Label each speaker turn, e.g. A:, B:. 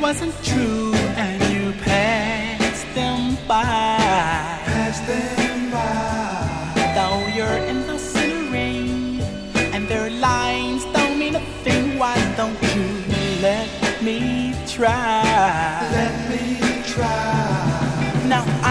A: wasn't true and you passed them by.
B: Pass them by.
A: Though you're in the center ring and their lines don't mean a thing, why don't you let me try?
B: Let me try.
A: Now